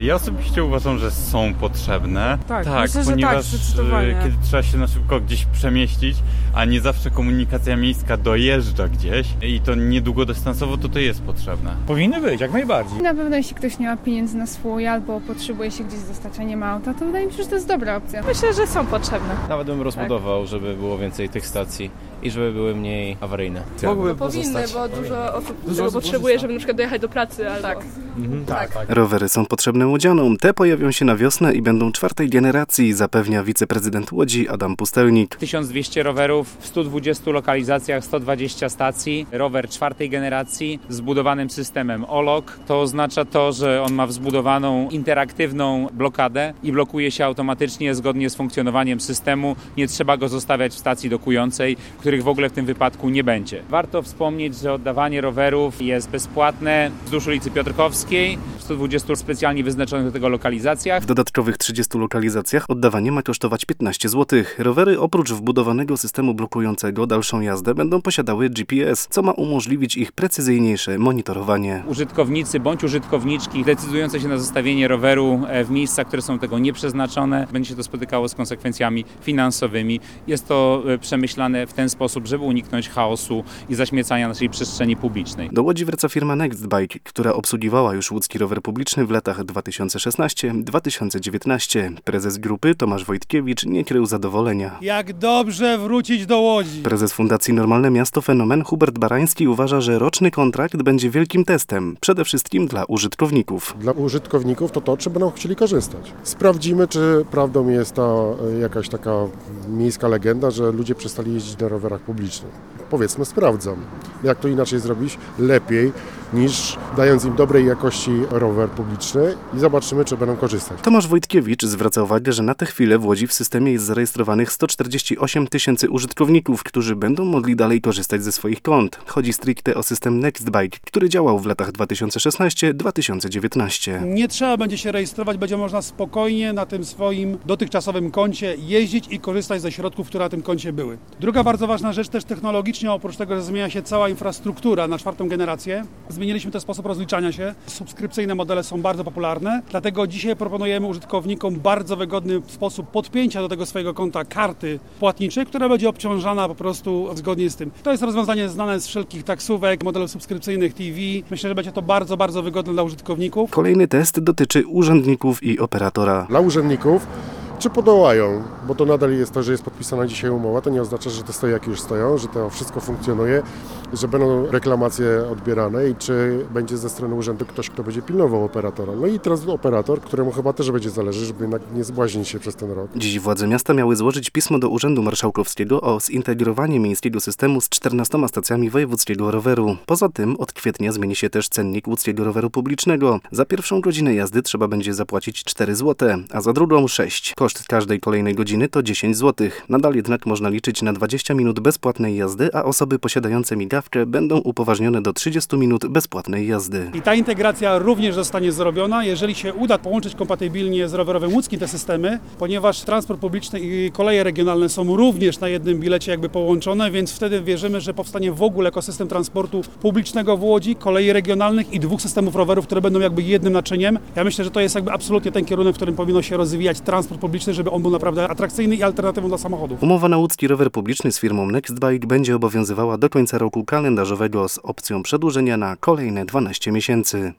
Ja osobiście uważam, że są potrzebne. Tak, myślę, że ponieważ tak, zdecydowanie. kiedy trzeba się na szybko gdzieś przemieścić, a nie zawsze komunikacja miejska dojeżdża gdzieś i to niedługodystansowo, to jest potrzebne. Powinny być, jak najbardziej. Na pewno jeśli ktoś nie ma pieniędzy na swój albo potrzebuje się gdzieś dostać, a nie ma auta, to wydaje mi się, że to jest dobra opcja. Myślę, że są potrzebne. Nawet bym rozbudował, żeby było więcej tych stacji i żeby były mniej awaryjne. Mogłyby powinny, bo dużo osób tego potrzebuje, żeby na przykład dojechać do pracy albo... Tak. Rowery są potrzebne łodzianom. Te pojawią się na wiosnę i będą czwartej generacji, zapewnia wiceprezydent Łodzi Adam Pustelnik. 1200 rowerów w 120 lokalizacjach, 120 stacji. Rower czwartej generacji z zbudowanym systemem OLOK. To oznacza to, że on ma wzbudowaną interaktywną blokadę i blokuje się automatycznie zgodnie z funkcjonowaniem systemu. Nie trzeba go zostawiać w stacji dokującej, których w ogóle w tym wypadku nie będzie. Warto wspomnieć, że oddawanie rowerów jest bezpłatne wzdłuż ulicy Piotrkowskiej w 120 specjalnie wyznaczonych do tego lokalizacjach. W dodatkowych 30 lokalizacjach oddawanie ma kosztować 15 zł. Rowery oprócz wbudowanego systemu blokującego dalszą jazdę będą posiadały GPS, co ma umożliwić ich precyzyjniejsze monitorowanie. Użytkownicy bądź użytkowniczki decydujące się na zostawienie roweru w miejscach, które są tego nieprzeznaczone, będzie się to spotykało z konsekwencjami finansowymi. Jest to przemyślane w ten sposób, żeby uniknąć chaosu i zaśmiecania naszej przestrzeni publicznej. Do Łodzi wraca firma Nextbike, która obsługiwała już łódzki rower publiczny w latach 2016-2019. Prezes grupy Tomasz Wojtkiewicz nie krył zadowolenia. Jak dobrze wrócić do Łodzi. Prezes Fundacji Normalne Miasto Fenomen Hubert Barański uważa, że roczny kontrakt będzie wielkim testem, przede wszystkim dla użytkowników. Dla użytkowników to, czy będą chcieli korzystać. Sprawdzimy, czy prawdą jest ta jakaś taka miejska legenda, że ludzie przestali jeździć na rowerach publicznych. Powiedzmy, sprawdzam. Jak to inaczej zrobić? Lepiej niż dając im dobrej jakości rower publiczny i zobaczymy, czy będą korzystać. Tomasz Wojtkiewicz zwraca uwagę, że na tę chwilę w Łodzi w systemie jest zarejestrowanych 148 tysięcy użytkowników, którzy będą mogli dalej korzystać ze swoich kont. Chodzi stricte o system Nextbike, który działał w latach 2016-2019. Nie trzeba będzie się rejestrować, będzie można spokojnie na tym swoim dotychczasowym koncie jeździć i korzystać ze środków, które na tym koncie były. Druga bardzo ważna rzecz też technologicznie, oprócz tego, że zmienia się cała infrastruktura na czwartą generację, zmieniliśmy ten sposób rozliczania się. Subskrypcyjne modele są bardzo popularne, dlatego dzisiaj proponujemy użytkownikom bardzo wygodny sposób podpięcia do tego swojego konta karty płatniczej, która będzie obciążana po prostu zgodnie z tym. To jest rozwiązanie znane z wszelkich taksówek, modelów subskrypcyjnych TV. Myślę, że będzie to bardzo, bardzo wygodne dla użytkowników. Kolejny test dotyczy urzędników i operatora. Dla urzędników, czy podołają, bo to nadal jest to, że jest podpisana dzisiaj umowa, to nie oznacza, że te stojaki już stoją, że to wszystko funkcjonuje, że będą reklamacje odbierane i czy będzie ze strony urzędu ktoś, kto będzie pilnował operatora. No i teraz operator, któremu chyba też będzie zależy, żeby jednak nie zbłaźnić się przez ten rok. Dziś władze miasta miały złożyć pismo do Urzędu Marszałkowskiego o zintegrowanie miejskiego systemu z 14 stacjami wojewódzkiego roweru. Poza tym od kwietnia zmieni się też cennik łódzkiego roweru publicznego. Za pierwszą godzinę jazdy trzeba będzie zapłacić 4 zł, a za drugą 6. Koszt każdej kolejnej godziny to 10 zł. Nadal jednak można liczyć na 20 minut bezpłatnej jazdy, a osoby posiadające migawkę będą upoważnione do 30 minut bezpłatnej jazdy. I ta integracja również zostanie zrobiona, jeżeli się uda połączyć kompatybilnie z rowerowym łódzkim te systemy, ponieważ transport publiczny i koleje regionalne są również na jednym bilecie jakby połączone, więc wtedy wierzymy, że powstanie w ogóle ekosystem transportu publicznego w Łodzi, kolei regionalnych i 2 systemów rowerów, które będą jakby jednym naczyniem. Ja myślę, że to jest jakby absolutnie ten kierunek, w którym powinno się rozwijać transport publiczny, żeby on był naprawdę atrakcyjny i alternatywą dla samochodów. Umowa na łódzki rower publiczny z firmą Nextbike będzie obowiązywała do końca roku kalendarzowego z opcją przedłużenia na kolejne 12 miesięcy.